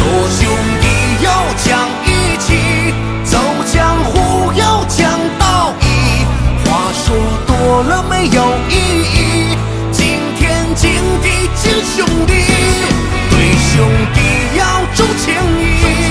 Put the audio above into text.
兄弟要讲义气，走江湖要讲道义。话说多了没有意义，惊天惊地惊兄弟，对兄弟要重情义。